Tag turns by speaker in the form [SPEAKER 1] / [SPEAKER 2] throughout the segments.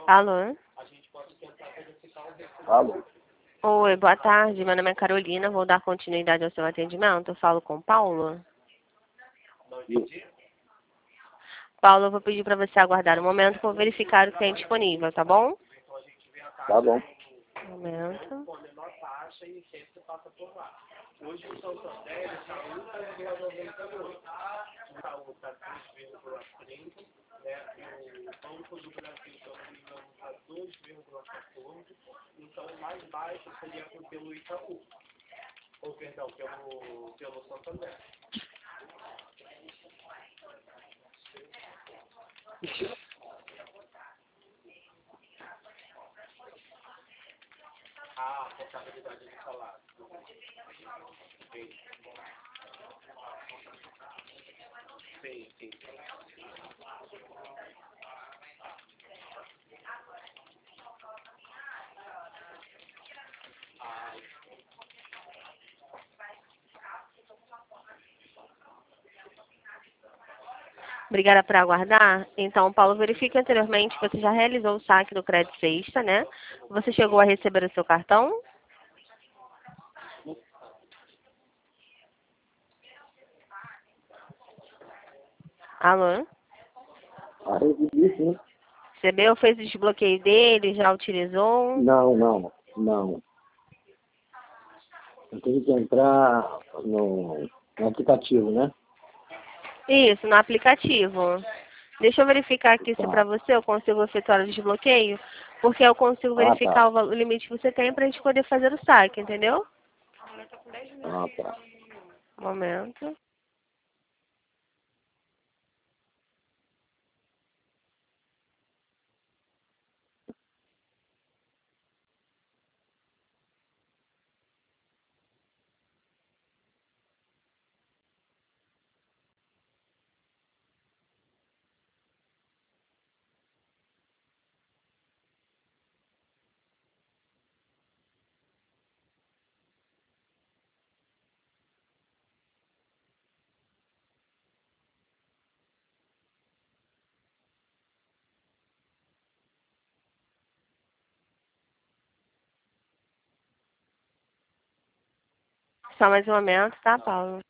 [SPEAKER 1] Alô?
[SPEAKER 2] Alô?
[SPEAKER 1] Oi, boa tarde. Meu nome é Carolina. Vou dar continuidade ao seu atendimento. Eu falo com o Paulo.
[SPEAKER 2] Isso.
[SPEAKER 1] Paulo, eu vou pedir para você aguardar um momento para eu verificar o que tem disponível, tá bom?
[SPEAKER 2] Tá bom.
[SPEAKER 1] Um momento. Obrigada por aguardar. Então, Paulo, verifique anteriormente que você já realizou o saque do Crédito Sexta, né? Você chegou a receber o seu cartão? Alô?
[SPEAKER 2] Ah, recebi sim.
[SPEAKER 1] Recebeu? Fez o desbloqueio dele? Já utilizou?
[SPEAKER 2] Não. Eu tenho que entrar no aplicativo, né?
[SPEAKER 1] Isso, no aplicativo. Deixa eu verificar aqui se
[SPEAKER 2] Tá.
[SPEAKER 1] para você eu consigo efetuar o desbloqueio, porque eu consigo
[SPEAKER 2] Ah,
[SPEAKER 1] verificar
[SPEAKER 2] tá.
[SPEAKER 1] o limite que você tem para a gente poder fazer o saque, entendeu?
[SPEAKER 2] Ah, tá.
[SPEAKER 1] Um momento. Só mais um momento, tá, Paulo?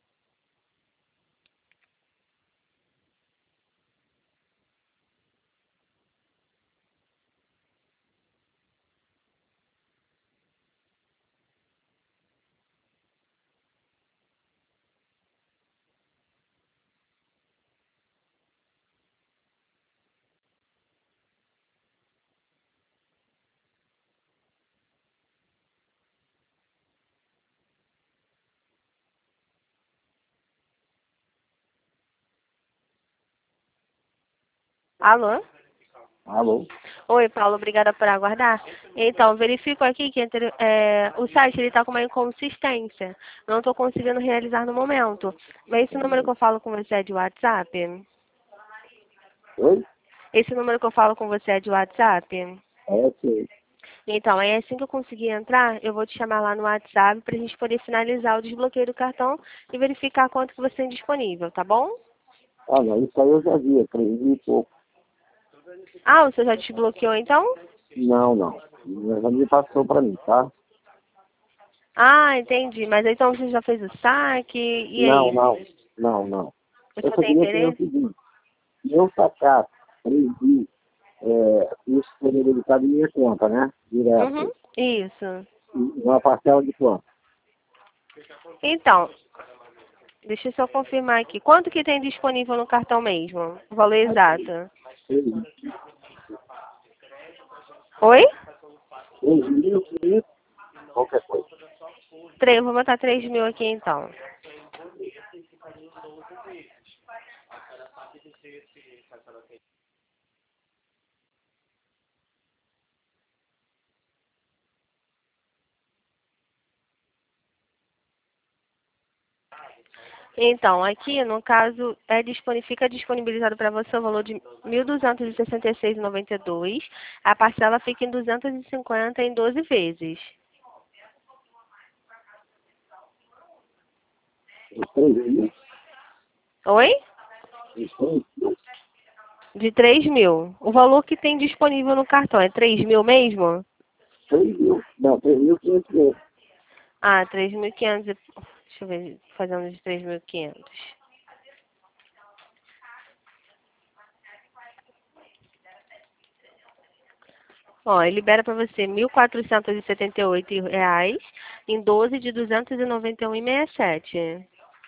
[SPEAKER 1] Alô?
[SPEAKER 2] Alô?
[SPEAKER 1] Oi, Paulo, obrigada por aguardar. Então, verifico aqui que o site está com uma inconsistência. Não estou conseguindo realizar no momento. Mas esse número que eu falo com você é de WhatsApp?
[SPEAKER 2] Oi?
[SPEAKER 1] Esse número que eu falo com você é de WhatsApp?
[SPEAKER 2] É, sim.
[SPEAKER 1] Então, aí assim que eu conseguir entrar, eu vou te chamar lá no WhatsApp para a gente poder finalizar o desbloqueio do cartão e verificar quanto que você tem disponível, tá bom?
[SPEAKER 2] Ah, não, isso aí eu já vi, 3.000 e pouco.
[SPEAKER 1] Ah, você já desbloqueou então?
[SPEAKER 2] Não. Minha família passou pra mim, tá?
[SPEAKER 1] Ah, entendi. Mas então você já fez o saque, e
[SPEAKER 2] Não,
[SPEAKER 1] aí?
[SPEAKER 2] não, não, não.
[SPEAKER 1] Você
[SPEAKER 2] Eu
[SPEAKER 1] não
[SPEAKER 2] só
[SPEAKER 1] tem
[SPEAKER 2] queria saber o
[SPEAKER 1] interesse?
[SPEAKER 2] seguinte, se eu sacar 3.000, isso seria dedicado em minha conta, né?
[SPEAKER 1] Uhum,
[SPEAKER 2] Direto.
[SPEAKER 1] isso.
[SPEAKER 2] Uma parcela de quanto?
[SPEAKER 1] Então, deixa eu só confirmar aqui. Quanto que tem disponível no cartão mesmo? O valor exato.
[SPEAKER 2] 3.000,
[SPEAKER 1] Oi?
[SPEAKER 2] 3.500, qualquer coisa.
[SPEAKER 1] Vou botar 3.000 aqui então. Então, aqui no caso, fica disponibilizado para você o valor de R$ 1.266,92. A parcela fica em 250 em 12 vezes.
[SPEAKER 2] Os 3.000,
[SPEAKER 1] Oi?
[SPEAKER 2] os 3.000,
[SPEAKER 1] De 3.000. O valor que tem disponível no cartão é 3.000 mesmo?
[SPEAKER 2] 3.000, não, 3.500.
[SPEAKER 1] Ah, 3.500. Deixa eu ver, fazendo de 3.500. Ó, ele libera para você R$ 1.478 em 12 de 291,67.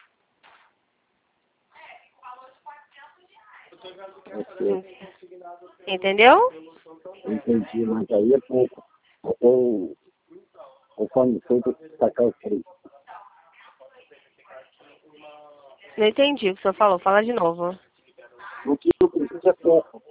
[SPEAKER 1] Entendeu?
[SPEAKER 2] Entendi, mas aí é pouco. Conforme foi, tem que destacar os 3.
[SPEAKER 1] Não entendi o que o senhor falou. Fala de novo.
[SPEAKER 2] O que eu preciso é pouco.